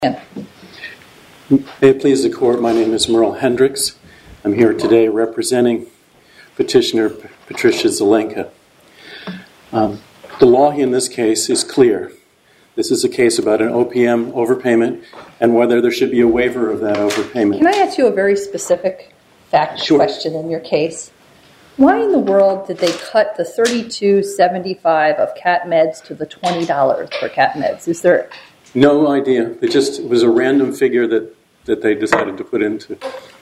May it please the Court, my name is Merle Hendricks. I'm here today representing Petitioner Patricia Zelenka. The law in this case is clear. This is a case about an OPM overpayment and whether there should be a waiver of that overpayment. Can I ask you a very specific fact question in your case? Why in the world did they cut the $32.75 of cat meds to the $20 for cat meds? Is there... No idea. It was a random figure that they decided to put into.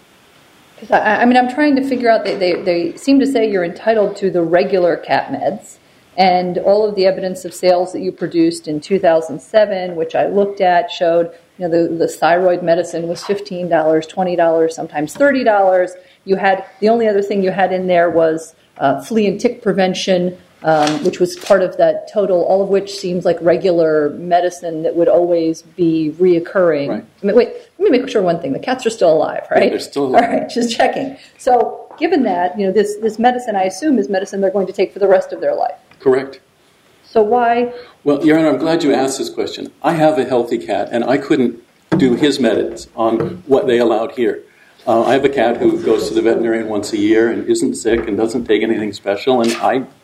I'm trying to figure out, they seem to say you're entitled to the regular cat meds, and all of the evidence of sales that you produced in 2007, which I looked at, showed the thyroid medicine was $15, $20, sometimes $30. The only other thing you had in there was flea and tick prevention, which was part of that total, all of which seems like regular medicine that would always be reoccurring. Right. Wait, let me make sure one thing. The cats are still alive, right? Yeah, they're still alive. All right, just checking. So given that, this medicine, I assume, is medicine they're going to take for the rest of their life. Correct. So why? Well, Your Honor, I'm glad you asked this question. I have a healthy cat, and I couldn't do his meds on what they allowed here. I have a cat who goes to the veterinarian once a year and isn't sick and doesn't take anything special, and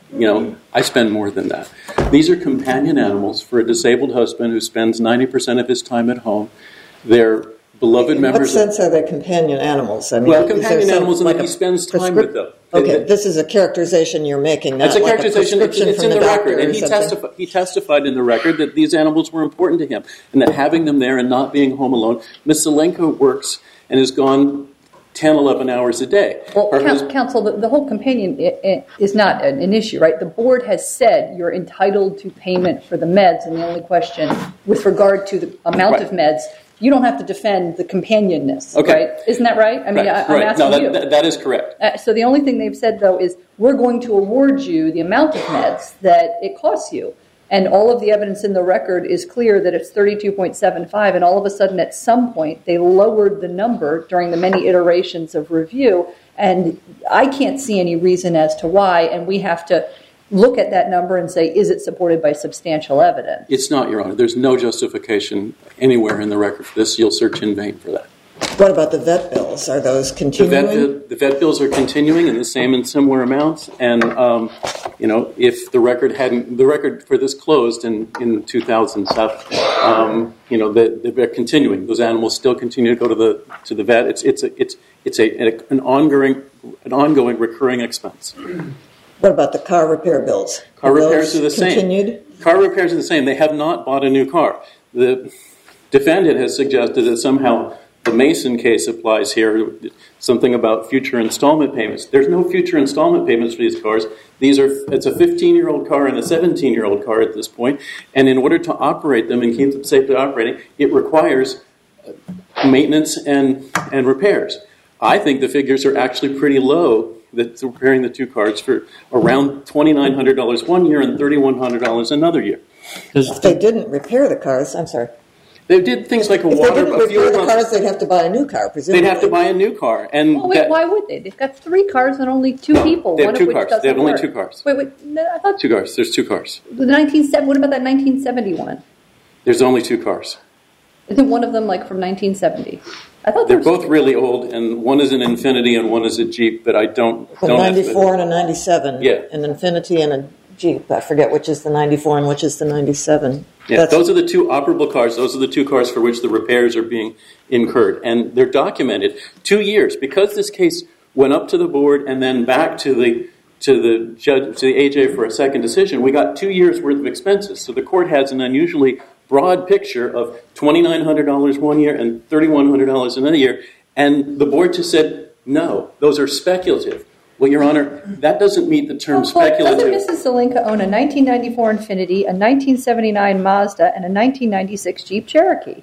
I spend more than that. These are companion animals for a disabled husband who spends 90% of his time at home. They're beloved members. In what sense are they companion animals? Companion animals in that he spends time with them. Okay, this is a characterization you're making. That's a characterization. It's in the record, and he testified in the record that these animals were important to him, and that having them there and not being home alone. Ms. Zelenka works and is gone 10, 11 hours a day. Well, counsel, the whole companion is not an issue, right? The board has said you're entitled to payment for the meds, and the only question with regard to the amount of meds, you don't have to defend the companionness, right? Isn't that right? I'm asking you. That is correct. So the only thing they've said, though, is we're going to award you the amount of meds that it costs you. And all of the evidence in the record is clear that it's $32.75, and all of a sudden at some point they lowered the number during the many iterations of review, and I can't see any reason as to why, and we have to look at that number and say, is it supported by substantial evidence? It's not, Your Honor. There's no justification anywhere in the record for this. You'll search in vain for that. What about the vet bills? Are those continuing? The vet bills are continuing in the same and similar amounts, and if the record for this closed in 2007, they're continuing. Those animals still continue to go to the vet. It's an ongoing recurring expense. What about the car repair bills? Car repairs are the same. Continued? Car repairs are the same. They have not bought a new car. The defendant has suggested that somehow the Mason case applies here, something about future installment payments. There's no future installment payments for these cars. It's a 15-year-old car and a 17-year-old car at this point, and in order to operate them and keep them safely operating, it requires maintenance and repairs. I think the figures are actually pretty low, that's repairing the two cars for around $2,900 one year and $3,100 another year. If they didn't repair the cars, I'm sorry. They did things like if they didn't repair the cars, they'd have to buy a new car, presumably. They'd have to buy a new car. Why would they? They've got 3 cars and only 2 people. They have 2 cars. They have only work. 2 cars. Wait, I thought 2 cars. There's 2 cars. What about that 1971? There's only 2 cars. Isn't one of them from 1970? I thought they're both really old, and one is an Infiniti and one is a Jeep, but I don't. A 94 and a 97. Yeah. An Infiniti and a Jeep. I forget which is the 94 and which is the 97. Yeah, those are the 2 operable cars. Those are the 2 cars for which the repairs are being incurred, and they're documented. 2 years, because this case went up to the board and then back to the judge, to the AJ for a second decision. We got 2 years worth of expenses, so the court has an unusually broad picture of $2,900 one year and $3,100 another year, and the board just said no. Those are speculative. Well, Your Honor, that doesn't meet the term speculative. Doesn't Mrs. Zelenka own a 1994 Infiniti, a 1979 Mazda, and a 1996 Jeep Cherokee?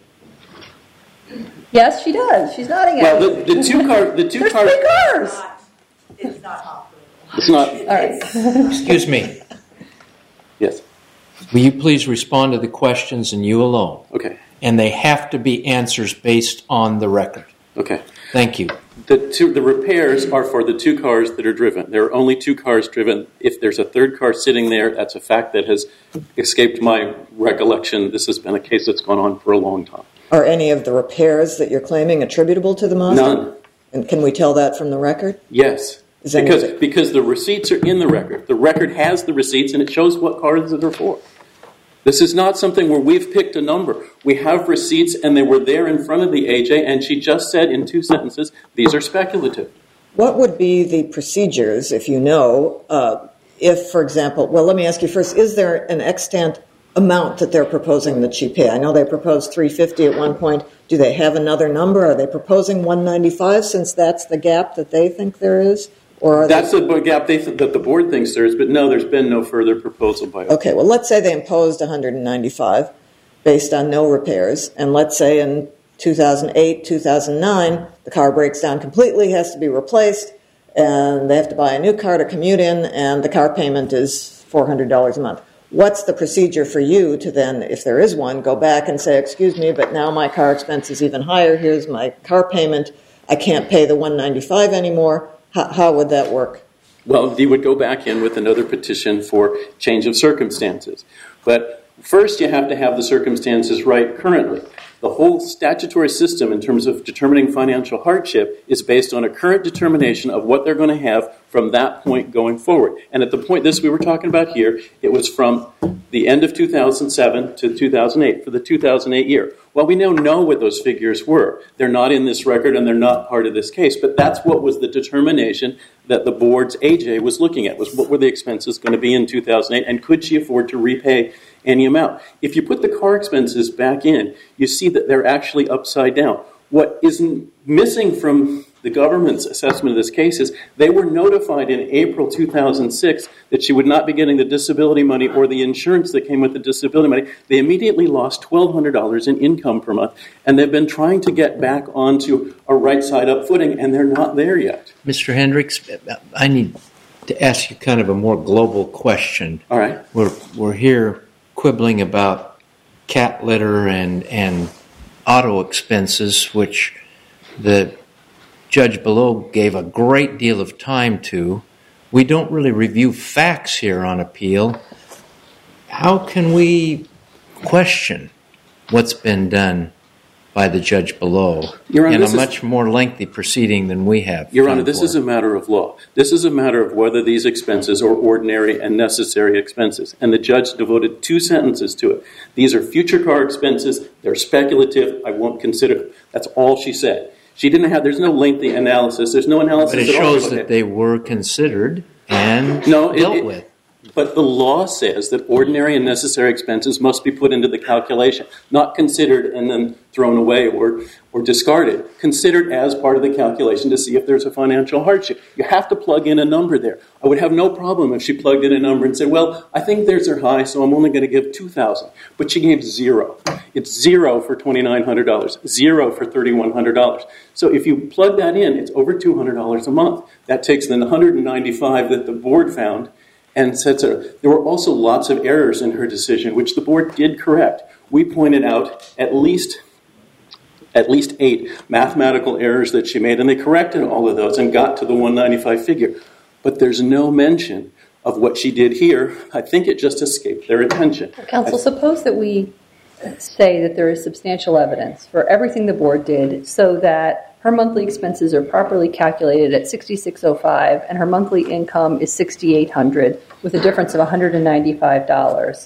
Yes, she does. She's nodding at me. Well, the two cars. There's 3 cars. It's not operable. It's not. All right. Excuse me. Yes. Will you please respond to the questions and you alone? Okay. And they have to be answers based on the record. Okay. Thank you. The repairs are for the 2 cars that are driven. There are only 2 cars driven. If there's a 3rd car sitting there, that's a fact that has escaped my recollection. This has been a case that's gone on for a long time. Are any of the repairs that you're claiming attributable to the Mazda? None. And can we tell that from the record? Yes. Is that Because the receipts are in the record. The record has the receipts, and it shows what cars they're for. This is not something where we've picked a number. We have receipts, and they were there in front of the AJ, and she just said in 2 sentences, these are speculative. What would be the procedures, if you know, if, for example, well, let me ask you first, is there an extant amount that they're proposing that she pay? I know they proposed $350 at one point. Do they have another number? Are they proposing $195 since that's the gap that they think there is? Or that's the gap that the board thinks there is, but no, there's been no further proposal by us. Okay, well, let's say they imposed $195 based on no repairs, and let's say in 2008, 2009, the car breaks down completely, has to be replaced, and they have to buy a new car to commute in, and the car payment is $400 a month. What's the procedure for you to then, if there is one, go back and say, excuse me, but now my car expense is even higher, here's my car payment, I can't pay the $195 anymore. How would that work? Well, you would go back in with another petition for change of circumstances. But first you have to have the circumstances right currently. The whole statutory system in terms of determining financial hardship is based on a current determination of what they're going to have from that point going forward. And at the point this we were talking about here, it was from the end of 2007 to 2008, for the 2008 year. Well, we now know what those figures were. They're not in this record and they're not part of this case, but that's what was the determination that the board's AJ was looking at, was what were the expenses going to be in 2008 and could she afford to repay any amount. If you put the car expenses back in, you see that they're actually upside down. What is missing from the government's assessment of this case is they were notified in April 2006 that she would not be getting the disability money or the insurance that came with the disability money. They immediately lost $1,200 in income per month, and they've been trying to get back onto a right-side-up footing, and they're not there yet. Mr. Hendricks, I need to ask you kind of a more global question. All right. We're here quibbling about cat litter and auto expenses, which the judge below gave a great deal of time to. We don't really review facts here on appeal. How can we question what's been done by the judge below in a much more lengthy proceeding than we have? Your Honor, this is a matter of law. This is a matter of whether these expenses are ordinary and necessary expenses. And the judge devoted 2 sentences to it. These are future car expenses. They're speculative. I won't consider them. That's all she said. She didn't have, there's no lengthy analysis. There's no analysis at all. But it shows that they were considered and dealt with. But the law says that ordinary and necessary expenses must be put into the calculation, not considered and then thrown away or discarded. Considered as part of the calculation to see if there's a financial hardship. You have to plug in a number there. I would have no problem if she plugged in a number and said, well, I think theirs are high, so I'm only going to give $2,000. But she gave 0. It's 0 for $2,900, 0 for $3,100. So if you plug that in, it's over $200 a month. That takes the $195 that the board found and said so. There were also lots of errors in her decision, which the board did correct. We pointed out at least 8 mathematical errors that she made, and they corrected all of those and got to the 195 figure. But there's no mention of what she did here. I think it just escaped their attention. Counsel, suppose that we say that there is substantial evidence for everything the board did so that her monthly expenses are properly calculated at $6,605 and her monthly income is $6,800 with a difference of $195.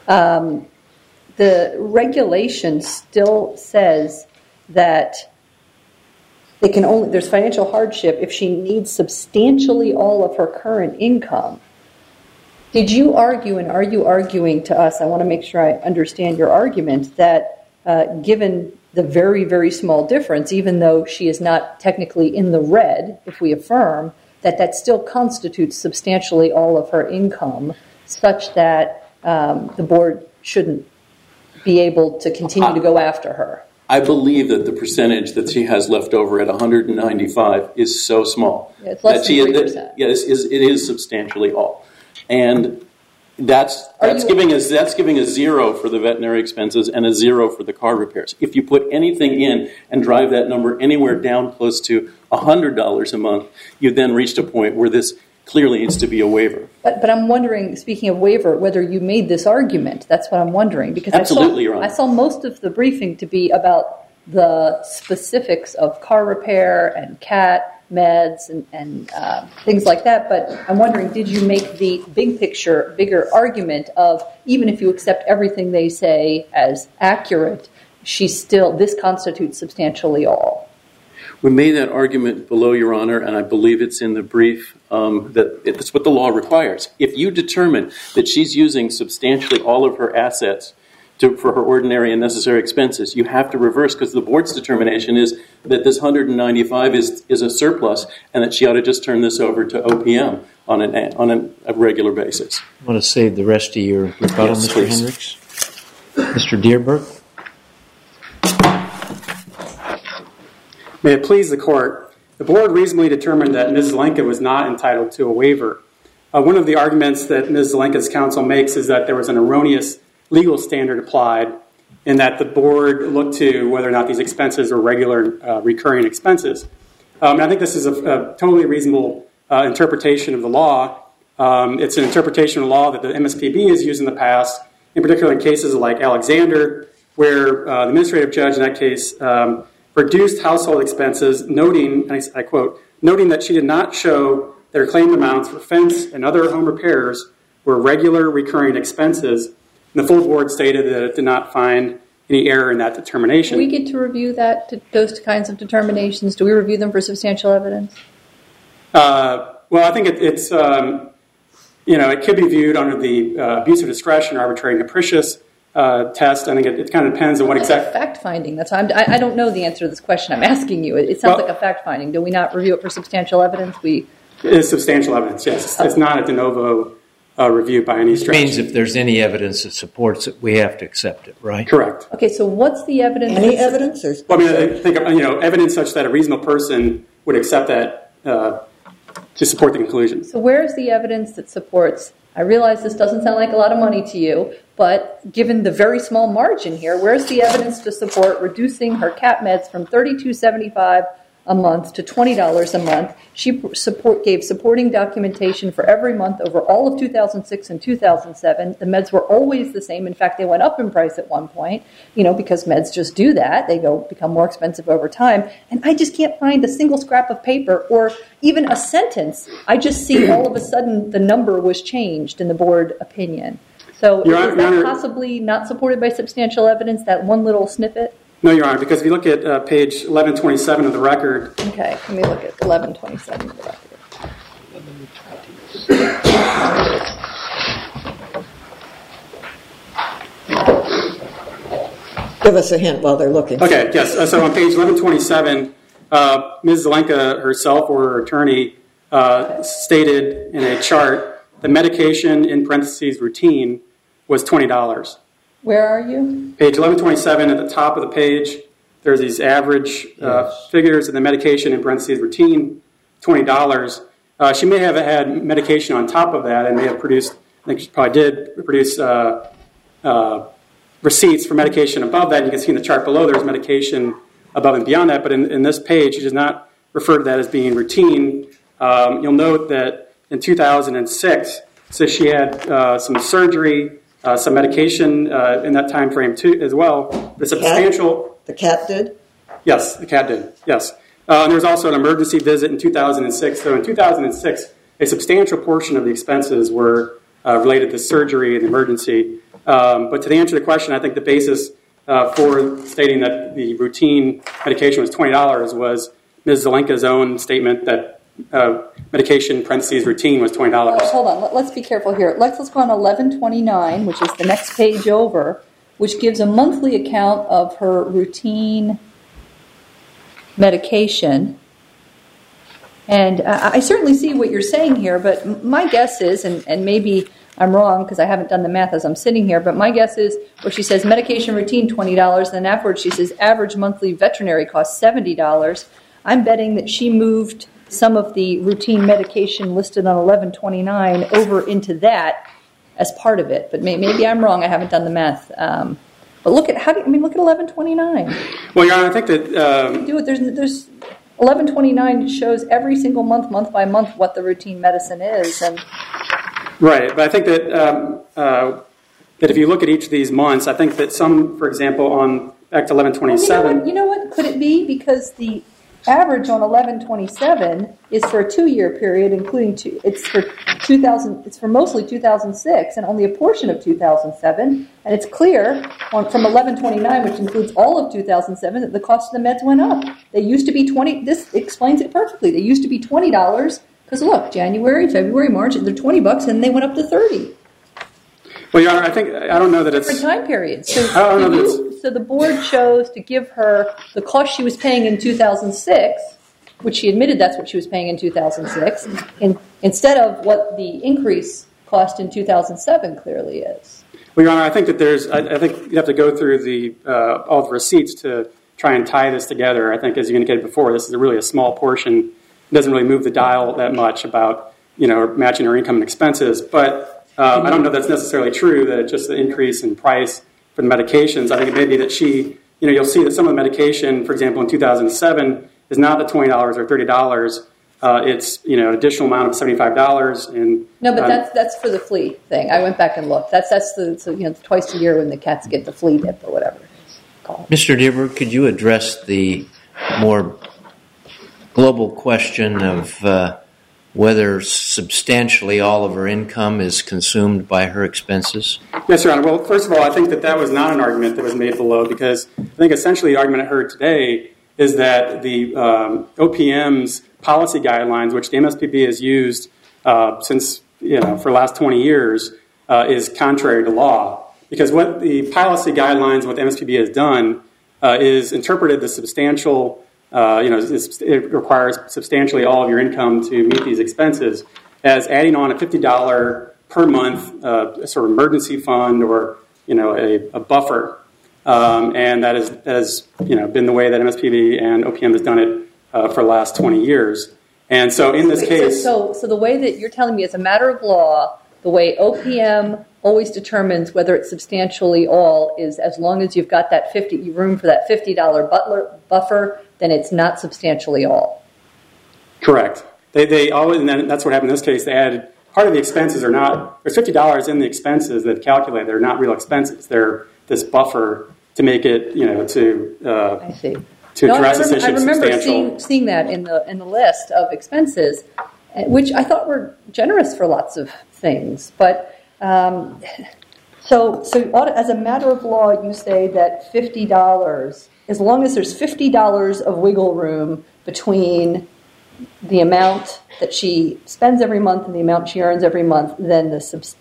The regulation still says that there's financial hardship if she needs substantially all of her current income. Did you argue, and are you arguing to us, I want to make sure I understand your argument, that given the very, very small difference, even though she is not technically in the red, if we affirm, that still constitutes substantially all of her income, such that the board shouldn't be able to continue to go after her? I believe that the percentage that she has left over at 195 is so small. Yeah, it's less than 3%. Yes, it is substantially all. And that's giving a 0 for the veterinary expenses and a 0 for the car repairs. If you put anything in and drive that number anywhere down close to $100 a month, you've then reached a point where this clearly needs to be a waiver. But I'm wondering, speaking of waiver, whether you made this argument. That's what I'm wondering. Because Absolutely, Your Honor. I saw most of the briefing to be about the specifics of car repair and CAT meds and things like that. But I'm wondering, did you make the bigger argument of, even if you accept everything they say as accurate, this constitutes substantially all? We made that argument below, Your Honor, and I believe it's in the brief, that it's what the law requires. If you determine that she's using substantially all of her assets for her ordinary and necessary expenses, you have to reverse, because the board's determination is that this 195 is a surplus and that she ought to just turn this over to OPM on a regular basis. I want to save the rest of your rebuttal, Yes, Mr. please. Hendricks. Mr. Dearberg? May it please the court, the board reasonably determined that Ms. Zelenka was not entitled to a waiver. One of the arguments that Ms. Zelenka's counsel makes is that there was an erroneous legal standard applied, in that the board looked to whether or not these expenses are regular recurring expenses. And I think this is a totally reasonable interpretation of the law. It's an interpretation of the law that the MSPB has used in the past, in particular in cases like Alexander, where the administrative judge in that case reduced household expenses, noting, and I quote, noting that she did not show that her claimed amounts for fence and other home repairs were regular recurring expenses. And the full board stated that it did not find any error in that determination. Do we get to review those kinds of determinations? Do we review them for substantial evidence? Well, I think it's it could be viewed under the abuse of discretion, arbitrary and capricious test. I think it kind of depends on what exactly. Fact finding. That's why I don't know the answer to this question. I'm asking you. It sounds like a fact finding. Do we not review it for substantial evidence? It is substantial evidence. Yes, it's not a de novo review by any stretch. It means if there's any evidence that supports it, we have to accept it, right? Correct. Okay, so what's the evidence? Any evidence? Well, I think evidence such that a reasonable person would accept that to support the conclusion. So where's the evidence that supports? I realize this doesn't sound like a lot of money to you, but given the very small margin here, where's the evidence to support reducing her CAT meds from $32.75 a month to $20 a month? She gave supporting documentation for every month over all of 2006 and 2007. The meds were always the same. In fact, they went up in price at one point, because meds just do that. They become more expensive over time. And I just can't find a single scrap of paper or even a sentence. I just see all of a sudden the number was changed in the board opinion. So is that possibly not supported by substantial evidence, that one little snippet? No, Your Honor, because if you look at page 1127 of the record. Okay, let me look at 1127 of the record. Give us a hint while they're looking. Okay, yes. So on page 1127, Ms. Zelenka herself or her attorney stated in a chart the medication in parentheses routine was $20. Where are you? Page 1127 at the top of the page. There's these average figures of the medication in parentheses routine, $20. She may have had medication on top of that and may have produced, I think she probably did produce receipts for medication above that. You can see in the chart below there's medication above and beyond that, but in this page she does not refer to that as being routine. You'll note that in 2006, so she had some surgery, some medication in that time frame too, as well. The substantial. The CAT did? Yes, the CAT did. Yes, and there was also an emergency visit in 2006. So in 2006, a substantial portion of the expenses were related to surgery and emergency. But to answer the question, I think the basis for stating that the routine medication was $20 was Ms. Zelenka's own statement that medication parentheses routine was $20. Hold on, let's be careful here. Let's go on 1129, which is the next page over, which gives a monthly account of her routine medication. And I certainly see what you're saying here, but my guess is, and maybe I'm wrong because I haven't done the math as I'm sitting here, but my guess is where she says medication routine $20, and then afterwards she says average monthly veterinary costs $70. I'm betting that she moved some of the routine medication listed on 1129 over into that as part of it. But maybe I'm wrong. I haven't done the math. But look at look at 1129. Well, Your Honor, I think that Do it. There's 1129 shows every single month, month by month, what the routine medicine is. And right, but I think that that if you look at each of these months, I think that some, for example, on back to 1127. You know what? Could it be because the average on 1127 is for a 2-year period, including it's for 2000. It's for mostly 2006 and only a portion of 2007. And it's clear from 1129, which includes all of 2007, that the cost of the meds went up. They used to be $20. This explains it perfectly. They used to be $20 because look, January, February, March, they're $20, and they went up to $30. Well, Your Honor, I don't know that it's different time periods. So, I don't know so the board chose to give her the cost she was paying in 2006, which she admitted that's what she was paying in 2006, instead of what the increase cost in 2007 clearly is. Well, Your Honor, I think that I think you have to go through all the receipts to try and tie this together. I think, as you indicated before, this is really a small portion. It doesn't really move the dial that much about matching her income and expenses, but. I don't know that's necessarily true, that it's just the increase in price for the medications. I think it may be that you'll see that some of the medication, for example, in 2007, is not the $20 or $30. It's, an additional amount of $75. And no, but that's for the flea thing. I went back and looked. That's twice a year when the cats get the flea dip or whatever it is called. Mr. Dierberg, could you address the more global question of whether substantially all of her income is consumed by her expenses? Yes, Your Honor. Well, first of all, I think that was not an argument that was made below, because I think essentially the argument I heard today is that the OPM's policy guidelines, which the MSPB has used since, for the last 20 years, is contrary to law. Because what the policy guidelines, what the MSPB has done, is interpreted the substantial it requires substantially all of your income to meet these expenses as adding on a $50 per month sort of emergency fund or a buffer, and that has been the way that MSPB and OPM has done it for the last 20 years. And so in this case, so the way that you're telling me, as a matter of law, the way OPM always determines whether it's substantially all is as long as you've got that room for that $50 buffer, then it's not substantially all. Correct. They always, and then that's what happened in this case. They added part of the expenses are not. There's $50 in the expenses that calculate. They're not real expenses. They're this buffer to make it, I see. To address this issue. I remember seeing that in the list of expenses, which I thought were generous for lots of things. But so as a matter of law, you say that $50. As long as there's $50 of wiggle room between the amount that she spends every month and the amount she earns every month, then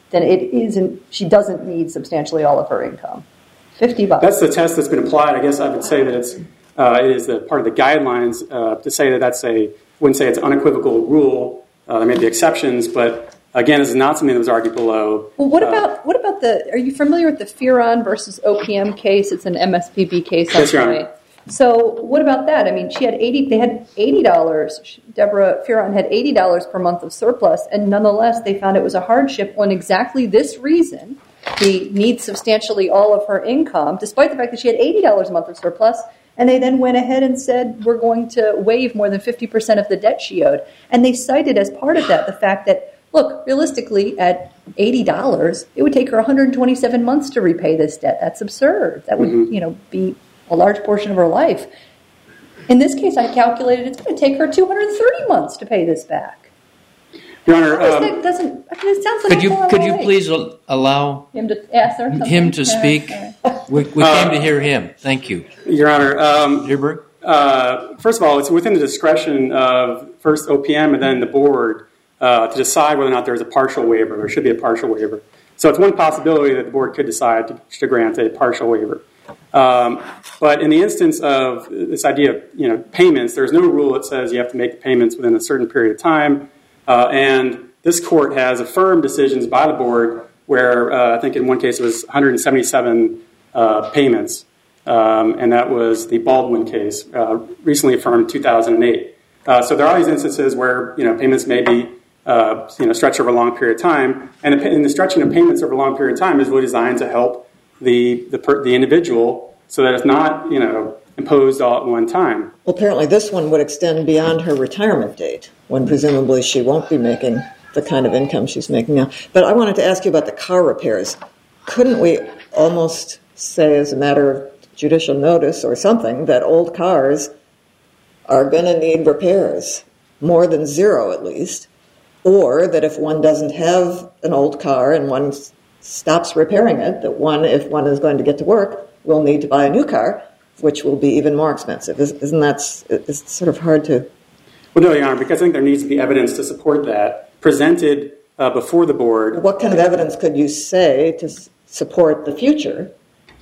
she doesn't need substantially all of her income. $50. That's the test that's been applied. I guess I would say that it is part of the guidelines to say that wouldn't say it's an unequivocal rule. There may be exceptions, but again, this is not something that was argued below. Well, what about are you familiar with the Fearon versus OPM case? It's an MSPB case. Yes, Your Honor. So what about that? I mean, they had $80. Deborah Fearon had $80 per month of surplus, and nonetheless, they found it was a hardship on exactly this reason. She needs substantially all of her income, despite the fact that she had $80 a month of surplus, and they then went ahead and said, we're going to waive more than 50% of the debt she owed. And they cited as part of that the fact that, look, realistically, at $80, it would take her 127 months to repay this debt. That's absurd. That would, be a large portion of her life. In this case, I calculated it's going to take her 230 months to pay this back. Your Honor, it sounds like could you please allow him to answer him to speak? We came to hear him. Thank you, Your Honor. Dierberg? First of all, it's within the discretion of first OPM and then the board to decide whether or not there is a partial waiver. There should be a partial waiver. So it's one possibility that the board could decide to grant a partial waiver. But in the instance of this idea of payments, there's no rule that says you have to make payments within a certain period of time. And this court has affirmed decisions by the board where I think in one case it was 177 payments, and that was the Baldwin case, recently affirmed in 2008. So there are these instances where payments may be stretched over a long period of time, and the stretching of payments over a long period of time is really designed to help the individual, so that it's not imposed all at one time. Well, apparently this one would extend beyond her retirement date, when presumably she won't be making the kind of income she's making now. But I wanted to ask you about the car repairs. Couldn't we almost say, as a matter of judicial notice or something, that old cars are going to need repairs, more than zero at least, or that if one doesn't have an old car and one stops repairing it, that one, if one is going to get to work, will need to buy a new car, which will be even more expensive. Isn't that it's sort of hard to... Well, no, Your Honor, because I think there needs to be evidence to support that, presented before the board. What kind of evidence could you say to support the future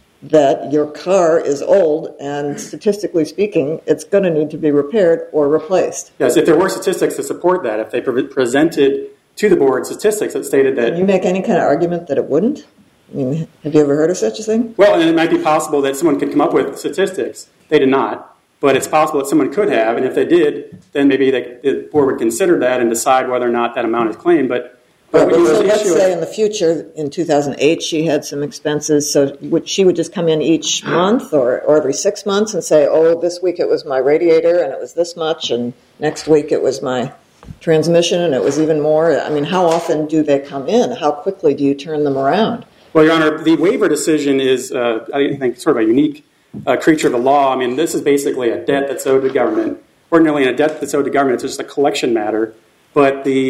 that your car is old and, statistically speaking, it's going to need to be repaired or replaced? Yes, if there were statistics to support that, if they presented to the board statistics that stated that... Can you make any kind of argument that it wouldn't? I mean, have you ever heard of such a thing? Well, and it might be possible that someone could come up with statistics. They did not. But it's possible that someone could have, and if they did, then maybe the board would consider that and decide whether or not that amount is claimed. But so let's say in the future, in 2008, she had some expenses, so she would just come in each month or every 6 months and say, oh, this week it was my radiator and it was this much, and next week it was my transmission and it was even more. I mean, how often do they come in? How quickly do you turn them around? Well, Your Honor, the waiver decision is, I think, sort of a unique creature of the law. I mean, this is basically a debt that's owed to government. Ordinarily, in a debt that's owed to government, it's just a collection matter. But the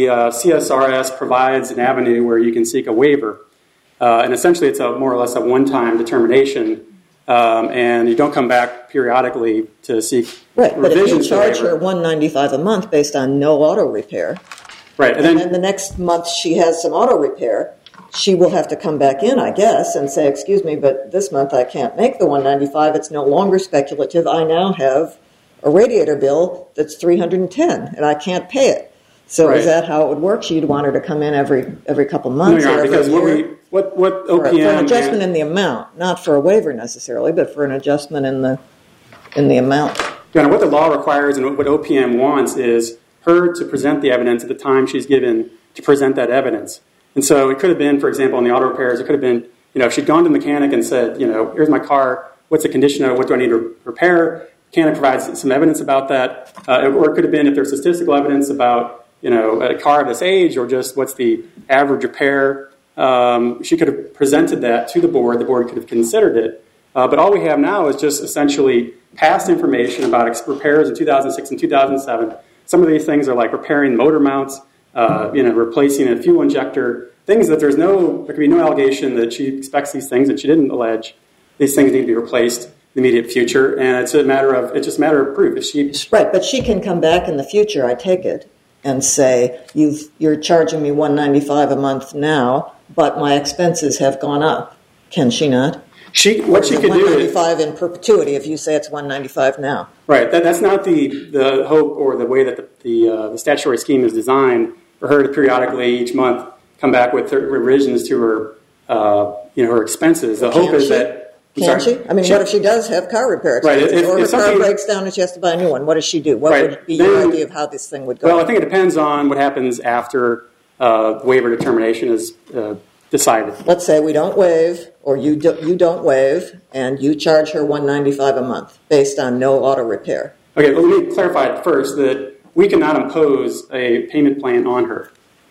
CSRS provides an avenue where you can seek a waiver. And essentially, it's more or less a one-time determination. And you don't come back periodically to seek right, but if you charge her $195 a month based on no auto repair, right, and then the next month she has some auto repair, she will have to come back in, I guess, and say, excuse me, but this month I can't make the $195. It's no longer speculative. I now have a radiator bill that's $310, and I can't pay it. So right. Is that how it would work? You'd want her to come in every couple months? No, Your Honor, because year? what OPM... For an adjustment in the amount, not for a waiver necessarily, but for an adjustment in the amount. Your Honor, what the law requires and what OPM wants is her to present the evidence at the time she's given to present that evidence. And so it could have been, for example, in the auto repairs, it could have been, if she'd gone to the mechanic and said, here's my car, what's the condition of it, what do I need to repair? Mechanic provides some evidence about that. Or it could have been if there's statistical evidence about, a car of this age or just what's the average repair. She could have presented that to the board. The board could have considered it. But all we have now is just essentially past information about repairs in 2006 and 2007. Some of these things are like repairing motor mounts, replacing a fuel injector, things that there could be no allegation that she expects these things that she didn't allege. These things need to be replaced in the immediate future, and it's just a matter of proof. Right, but she can come back in the future, I take it, and say, you're charging me $195 a month now, but my expenses have gone up. Can she not? What she could do is $195 in perpetuity if you say it's $195 now. Right. That's not the hope or the way that the statutory scheme is designed for her to periodically each month come back with revisions to her her expenses. The hope is that. Can she? I mean, what if she does have car repair expenses? Right. Or her car breaks down and she has to buy a new one? What does she do? What would be your idea of how this thing would go? Well, I think it depends on what happens after the waiver determination is decided. Let's say we don't waive, or you don't waive, and you charge her $195 a month based on no auto repair. Okay, well, let me clarify first that we cannot impose a payment plan on her.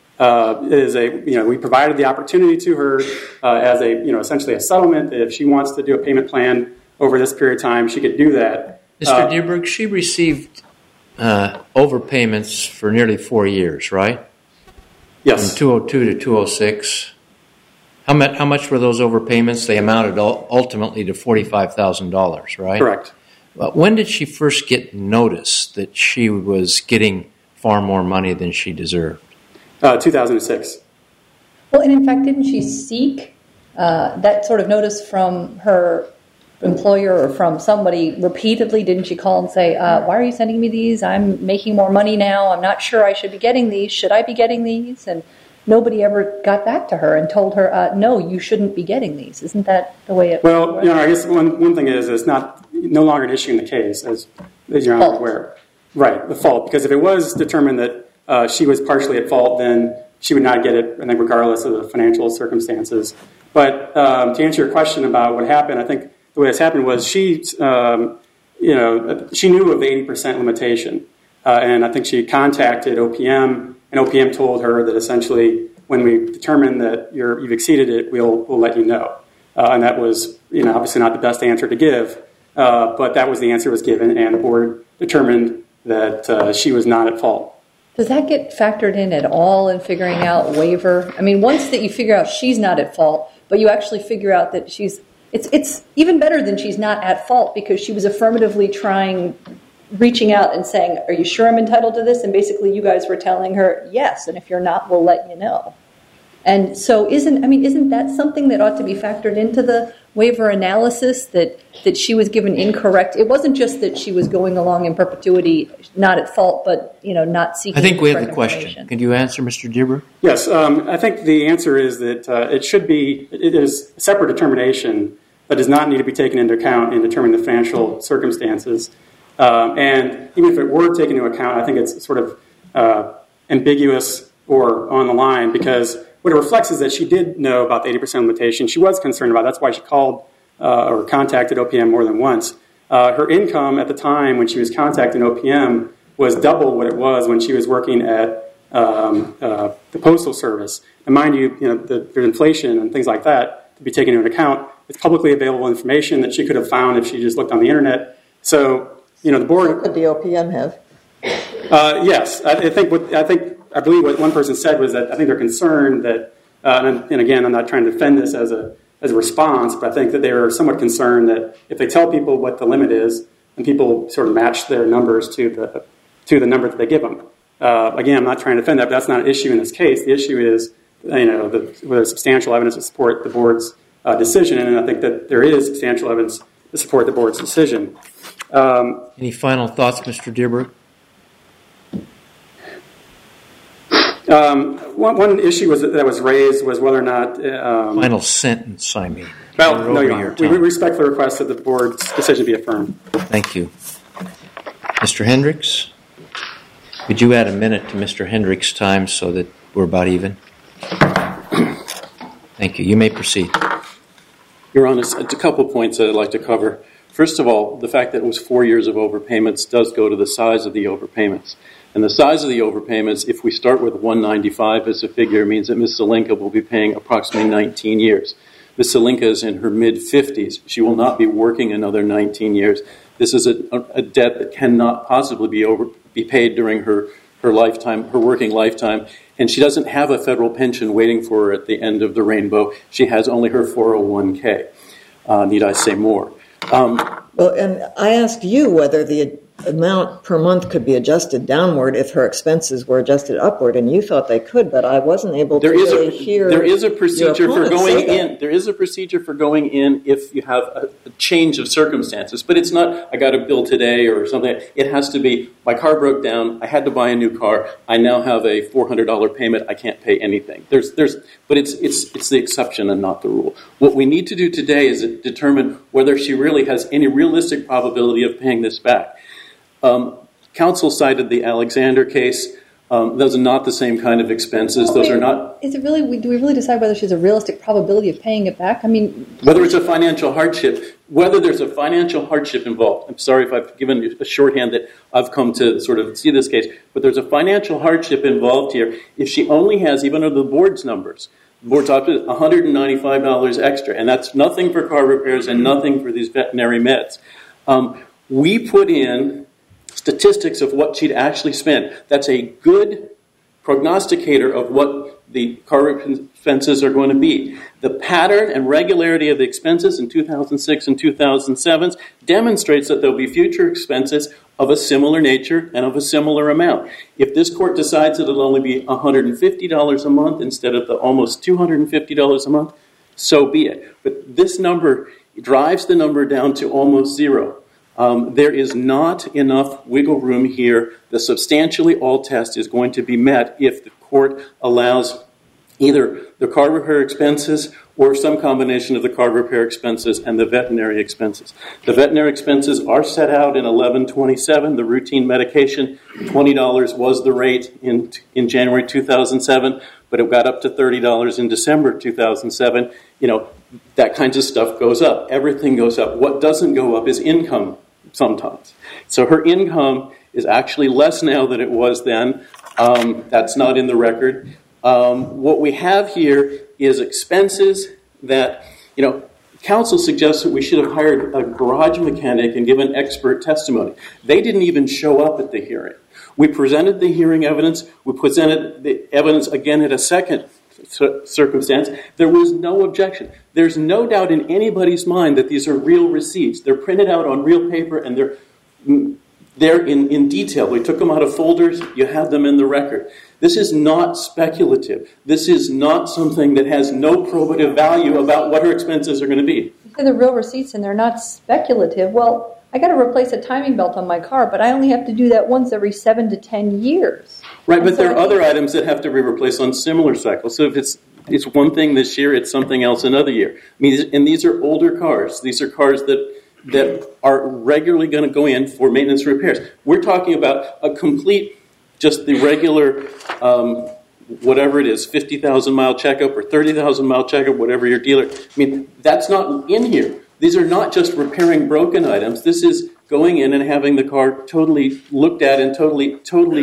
We provided the opportunity to her as essentially a settlement. If she wants to do a payment plan over this period of time, she could do that. Mr. Dierberg, she received overpayments for nearly 4 years, right? Yes. From 2002 to 2006. How much were those overpayments? They amounted ultimately to $45,000, right? Correct. When did she first get notice that she was getting far more money than she deserved? 2006. Well, and in fact, didn't she seek that sort of notice from her employer or from somebody repeatedly? Didn't she call and say, why are you sending me these? I'm making more money now. I'm not sure I should be getting these. Should I be getting these? And nobody ever got back to her and told her, no, you shouldn't be getting these. Isn't that the way it works? Well, I guess one thing is it's no longer an issue in the case, as you're not aware. Right, the fault. Because if it was determined that she was partially at fault, then she would not get it, I think, regardless of the financial circumstances. But to answer your question about what happened, I think the way this happened was she she knew of the 80% limitation. And I think she contacted OPM, and OPM told her that essentially when we determine that you've exceeded it, we'll let you know. And that was obviously not the best answer to give, but that was the answer that was given, and the board determined that she was not at fault. Does that get factored in at all in figuring out waiver? I mean, once that you figure out she's not at fault, but you actually figure out that it's even better than she's not at fault because she was affirmatively reaching out and saying, are you sure I'm entitled to this? And basically you guys were telling her, yes, and if you're not, we'll let you know. And so isn't that something that ought to be factored into the waiver analysis, that she was given incorrect? It wasn't just that she was going along in perpetuity, not at fault, but not seeking. I think we have the question. Can you answer, Mr. Dibber? Yes, I think the answer is that it is a separate determination that does not need to be taken into account in determining the financial circumstances. And even if it were taken into account, I think it's sort of ambiguous or on the line, because what it reflects is that she did know about the 80% limitation. She was concerned about it. That's why she called or contacted OPM more than once. Her income at the time when she was contacting OPM was double what it was when she was working at the Postal Service. And mind you, there's inflation and things like that to be taken into account. It's publicly available information that she could have found if she just looked on the internet. So, the board... What could the OPM have? Yes. I believe what one person said was that I think they're concerned that, and again, I'm not trying to defend this as a response, but I think that they are somewhat concerned that if they tell people what the limit is, and people sort of match their numbers to the number that they give them. Again, I'm not trying to defend that, but that's not an issue in this case. The issue is, whether there's substantial evidence to support the board's decision, and I think that there is substantial evidence to support the board's decision. Any final thoughts, Mr. Dibber? One issue that was raised was whether or not... final sentence, I mean. Well, no, Your Honor. We respectfully request that the board's decision be affirmed. Thank you. Mr. Hendricks, would you add a minute to Mr. Hendricks' time so that we're about even? Thank you. You may proceed. Your Honor, a couple points that I'd like to cover. First of all, the fact that it was 4 years of overpayments does go to the size of the overpayments. And the size of the overpayments, if we start with 195 as a figure, means that Ms. Zelenka will be paying approximately 19 years. Ms. Zelenka is in her mid-50s. She will not be working another 19 years. This is a debt that cannot possibly be paid during her lifetime, her working lifetime. And she doesn't have a federal pension waiting for her at the end of the rainbow. She has only her 401k. Need I say more? Well, and I asked you whether the amount per month could be adjusted downward if her expenses were adjusted upward, and you thought they could, but I wasn't able to really hear. There is a procedure for going in. There is a procedure for going in if you have a change of circumstances, but it's not. I got a bill today or something. It has to be. My car broke down. I had to buy a new car. I now have a $400 payment. I can't pay anything. But it's the exception and not the rule. What we need to do today is determine whether she really has any realistic probability of paying this back. Counsel cited the Alexander case. Those are not the same kind of expenses. Those are not. Is it really? Do we really decide whether she's a realistic probability of paying it back? I mean, whether it's a financial hardship, whether there's a financial hardship involved. I'm sorry if I've given you a shorthand that I've come to sort of see this case, but there's a financial hardship involved here. If she only has, even under the board's numbers, the board's up to $195 extra, and that's nothing for car repairs and nothing for these veterinary meds. We put in statistics of what she'd actually spent. That's a good prognosticator of what the car expenses are going to be. The pattern and regularity of the expenses in 2006 and 2007 demonstrates that there'll be future expenses of a similar nature and of a similar amount. If this court decides that it'll only be $150 a month instead of the almost $250 a month, so be it. But this number drives the number down to almost zero. There is not enough wiggle room here. The substantially all test is going to be met if the court allows either the car repair expenses or some combination of the car repair expenses and the veterinary expenses. The veterinary expenses are set out in 1127. The routine medication, $20 was the rate in January 2007, but it got up to $30 in December 2007. That kinds of stuff goes up. Everything goes up. What doesn't go up is income. sometimes. So her income is actually less now than it was then. That's not in the record. What we have here is expenses that, counsel suggests that we should have hired a garage mechanic and given expert testimony. They didn't even show up at the hearing. We presented the hearing evidence. We presented the evidence again at a second circumstance. There was no objection. There's no doubt in anybody's mind that these are real receipts. They're printed out on real paper, and they're in detail. We took them out of folders. You have them in the record. This is not speculative. This is not something that has no probative value about what her expenses are going to be. You say they're real receipts and they're not speculative. Well, I got to replace a timing belt on my car, but I only have to do that once every 7 to 10 years. Right, but there are other items that have to be replaced on similar cycles. So if it's one thing this year, it's something else another year. And these are older cars. These are cars that are regularly going to go in for maintenance repairs. We're talking about a complete, just the regular, whatever it is, 50,000-mile checkup or 30,000-mile checkup, whatever your dealer. That's not in here. These are not just repairing broken items. This is going in and having the car totally looked at and totally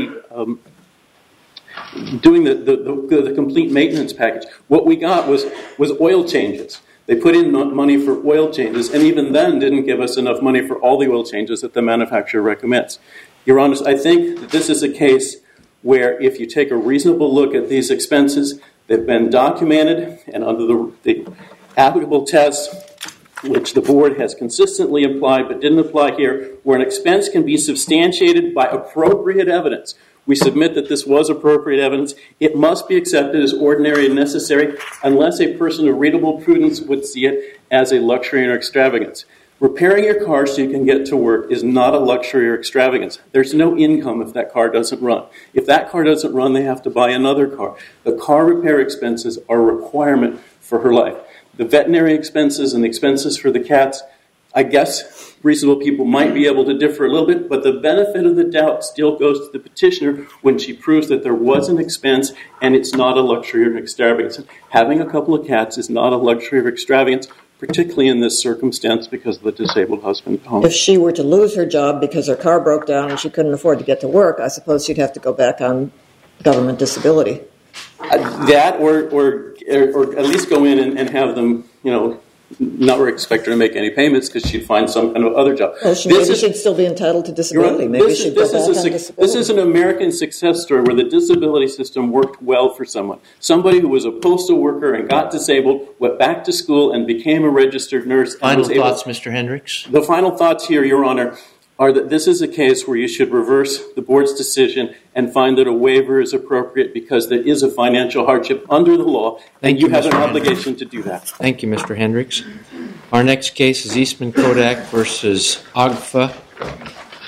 doing the complete maintenance package. What we got was oil changes. They put in money for oil changes, and even then didn't give us enough money for all the oil changes that the manufacturer recommends. Your Honor, I think that this is a case where if you take a reasonable look at these expenses, they've been documented, and under the applicable tests, which the board has consistently applied but didn't apply here, where an expense can be substantiated by appropriate evidence. We submit that this was appropriate evidence. It must be accepted as ordinary and necessary unless a person of readable prudence would see it as a luxury or extravagance. Repairing your car so you can get to work is not a luxury or extravagance. There's no income if that car doesn't run. If that car doesn't run, they have to buy another car. The car repair expenses are a requirement for her life. The veterinary expenses and the expenses for the cats, I guess reasonable people might be able to differ a little bit, but the benefit of the doubt still goes to the petitioner when she proves that there was an expense and it's not a luxury or an extravagance. Having a couple of cats is not a luxury or extravagance, particularly in this circumstance because of the disabled husband at home. If she were to lose her job because her car broke down and she couldn't afford to get to work, I suppose she'd have to go back on government disability. That or at least go in and have them, not expect her to make any payments because she'd find some kind of other job. Well, maybe she'd still be entitled to disability. Maybe she'd go back on disability. This is an American success story where the disability system worked well for someone. Somebody who was a postal worker and got disabled, went back to school and became a registered nurse. Final thoughts, Mr. Hendricks? The final thoughts here, Your Honor, are that this is a case where you should reverse the board's decision and find that a waiver is appropriate because there is a financial hardship under the law, and you have an obligation to do that. Thank you, Mr. Hendricks. Our next case is Eastman Kodak versus Agfa.